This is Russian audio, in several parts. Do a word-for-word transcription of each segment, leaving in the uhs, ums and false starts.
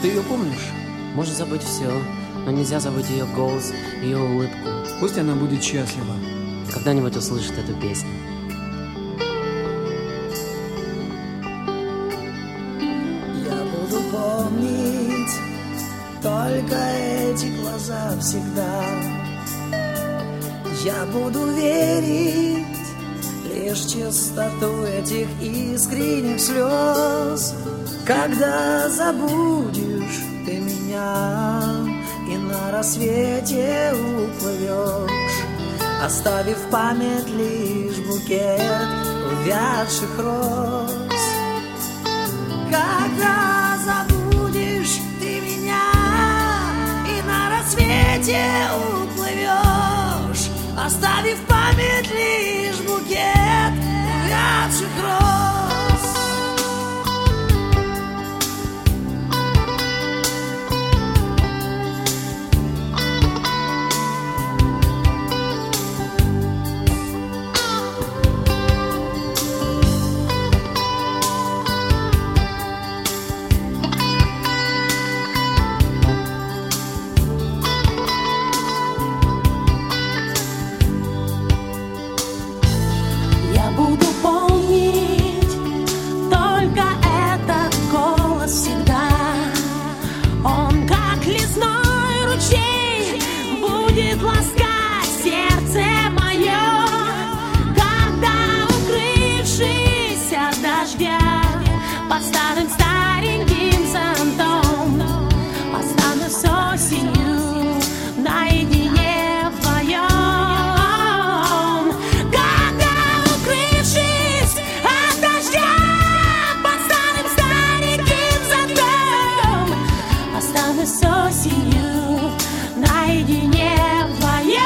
Ты ее помнишь? Можно забыть все, но нельзя забыть ее голос, ее улыбку. Пусть она будет счастлива. Когда-нибудь услышит эту песню. Я буду помнить только эти глаза всегда. Я буду верить лишь чистоту этих искренних слез. Когда забудешь ты меня и на рассвете уплывешь, оставив в память лишь букет увядших роз. Когда забудешь ты меня и на рассвете уплывешь, оставив в память лишь букет увядших роз. Под старым стареньким зонтом останусь осенью наедине вдвоем. Когда, укрывшись от дождя, под старым стареньким зонтом останусь осенью наедине вдвоем.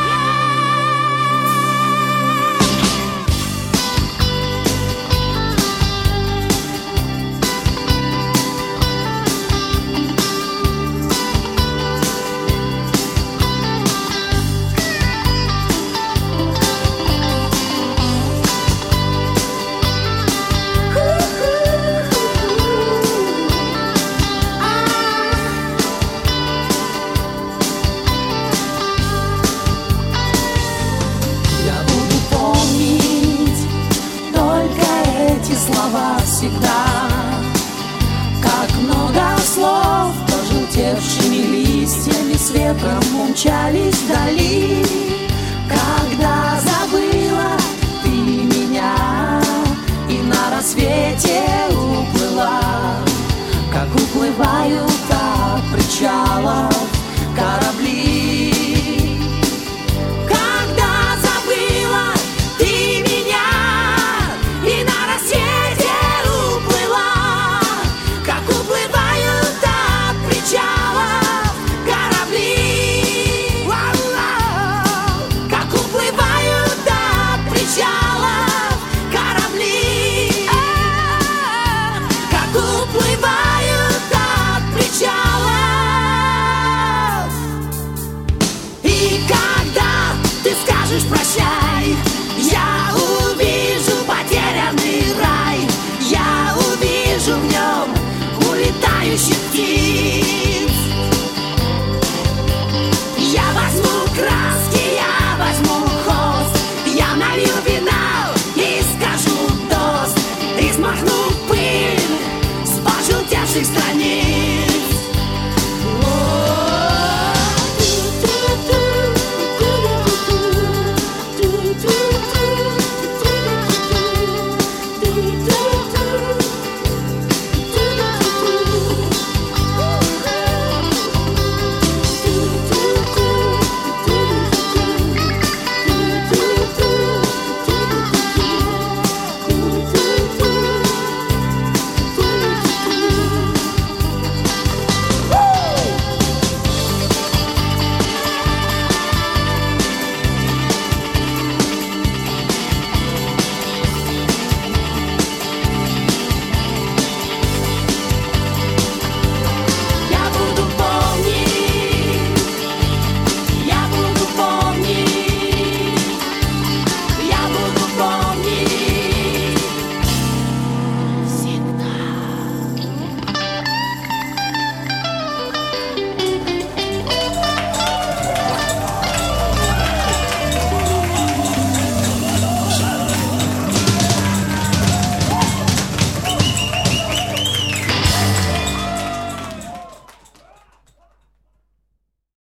Слова всегда, как много слов, пожелтевшими листьями с ветром умчались вдали. Когда забыла ты меня и на рассвете уплыла, как уплывают от причалов корабли. Когда забыла ты меня и на рассвете уплыла, как уплывают от причалов корабли. Как уплывают от причалов корабли. Как уплывают от причалов. И когда ты скажешь прощай, я увижу потерянный рай. Я увижу в нем улетающих птиц.